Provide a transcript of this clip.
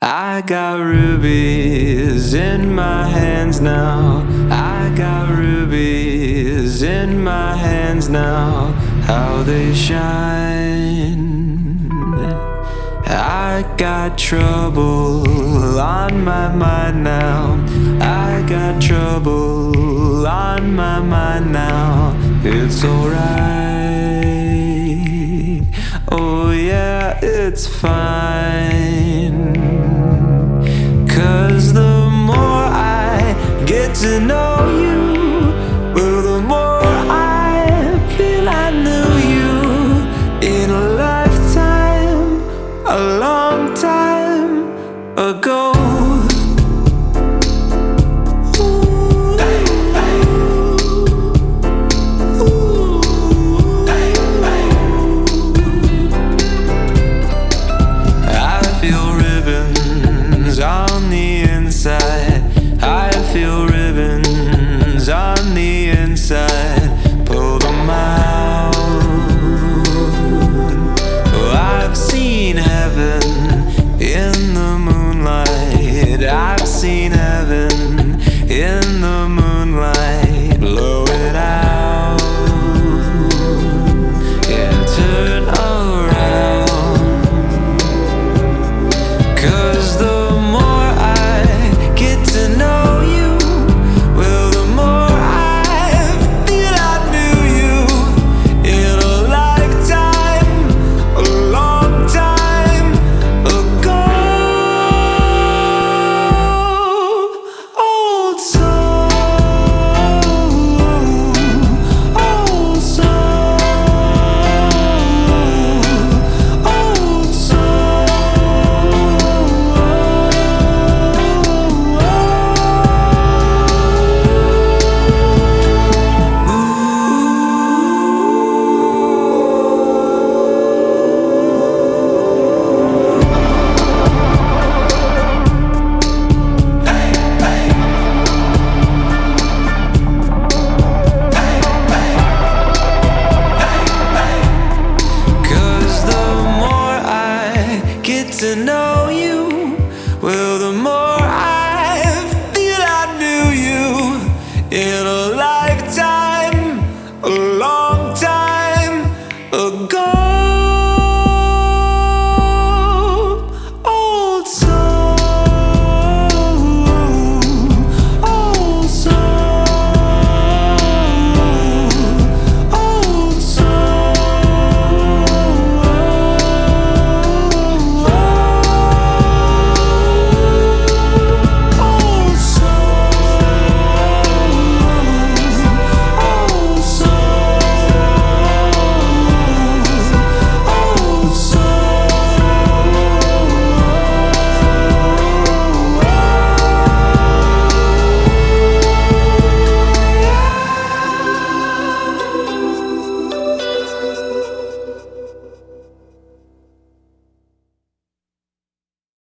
I got rubies in my hands now. I got rubies in my hands now. How they shine. I got trouble on my mind now. I got trouble on my mind now. It's alright. Oh yeah, it's fine. 'Cause the more I get to know you, well, the more I feel I knew you in a lifetime, a long time ago.